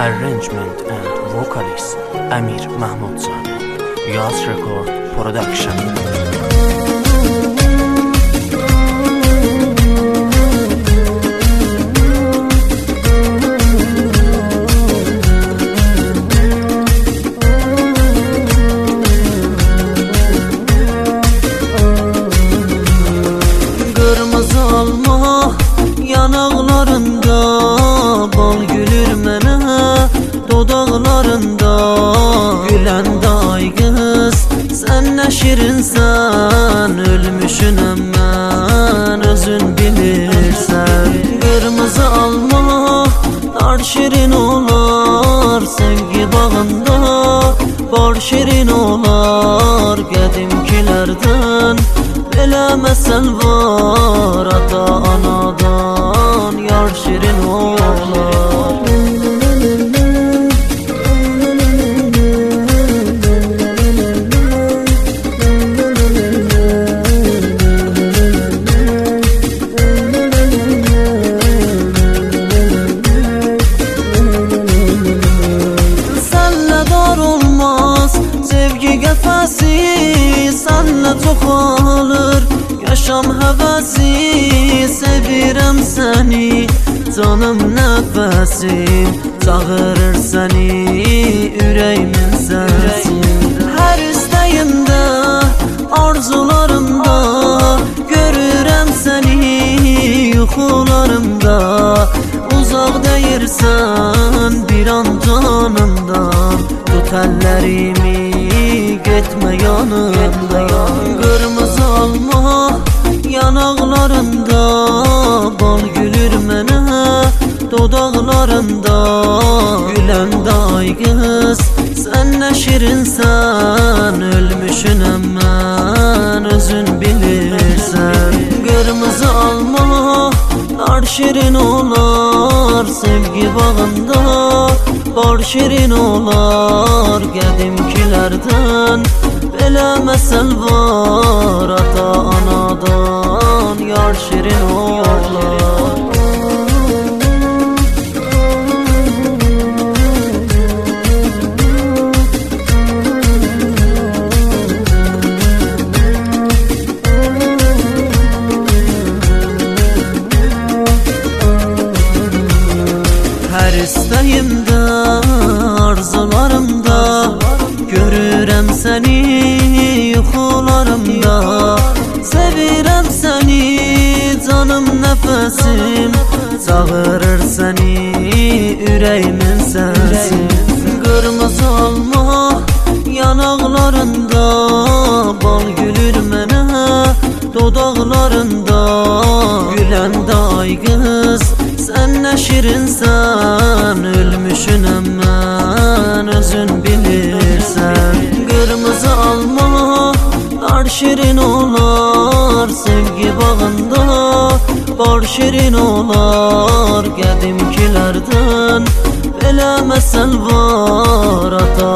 Arrangement and vocalist Amir Mahmudzade. Yaz Record Production. Kırmızı alma yanaklarında, bal gülür mənə dodaqlarında. Güləndə ay qız, sən nə şirinsən, ölmüşünəm mən, özün bilirsən. Qırmızı alma dar şirin olar, sevgi bağında bal şirin olar. Qədimkilərdən belə məsəl var, ata anadan yar şirin olar. Sənlə dar olmaz sevgi qəfəsi, sənlə çoxalır yaşam həvəsi. Sevirəm səni canım nəfəsim, çağırır səni ürəyimin səsi. Hər istəyimdə, arzularımda görürəm səni yuxularımda. Uzaq deyirsən bir an canımdan, tut əllərimi getmə yanımdan. Qırmızı alma yanaqlarında, bal gülür mənə dodaqlarında. Güləndə ay qız, sən nə şirinsən, ölmüşünəm mən, özün bilirsən. Qırmızı alma dar şirin olar, sevgi bağında bal şirin olar. Qədimkilərdən belə məsəl var, ata anadan yar şirin olar. Hər istəyimdə, arzularımda görürəm səni yuxularımda. Sevirəm səni canım nəfəsim, çağırır səni ürəyimin səsi. Qırmızı alma yanaqlarında, bal gülür mənə dodaqlarında. Güləndə ay qız, sən nə şirinsən, ölmüşünəm mən, özün bilirsən. Qırmızı alma dar şirin olar, sevgi bağında bal şirin olar. Qədimkilərdən belə məsəl var, ata